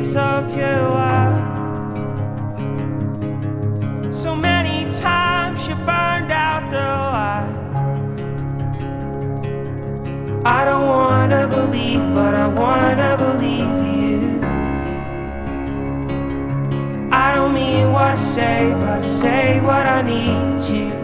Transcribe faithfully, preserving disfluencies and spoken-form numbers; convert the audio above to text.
piece of your love. So many times you burned out the light. I don't wanna believe, but I wanna believe you. I don't mean what I say, but I say what I need to.